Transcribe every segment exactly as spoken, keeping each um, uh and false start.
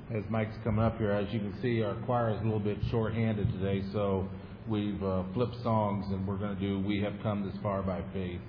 as Mike's coming up here, as you can see, our choir is a little bit short-handed today, so we've uh, flipped songs, and we're going to do "We Have Come This Far by Faith."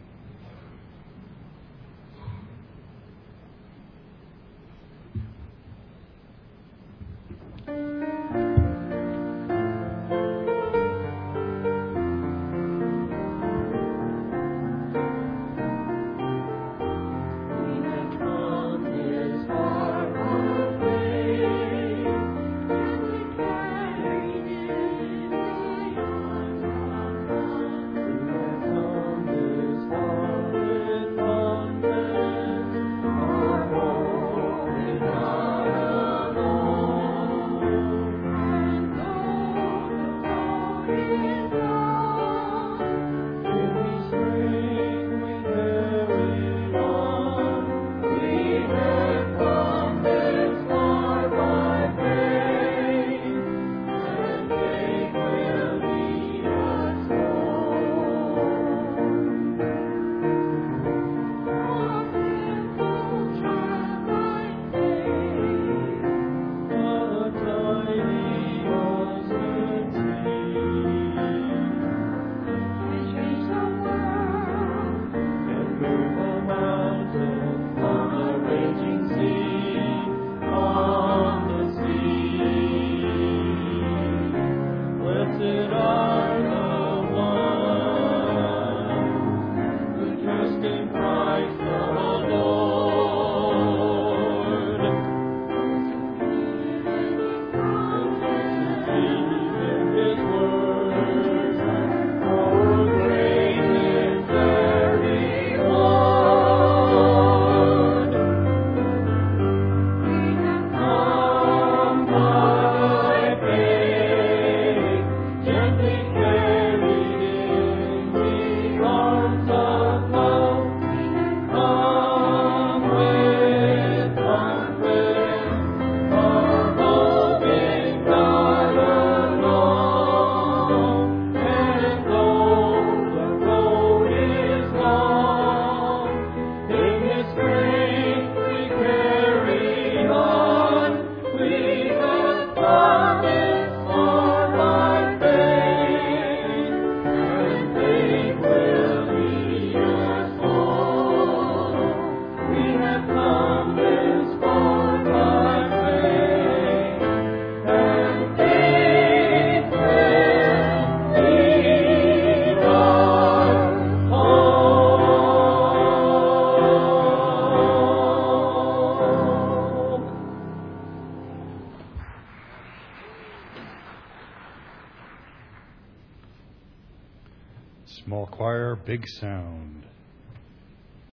Small choir, big sound.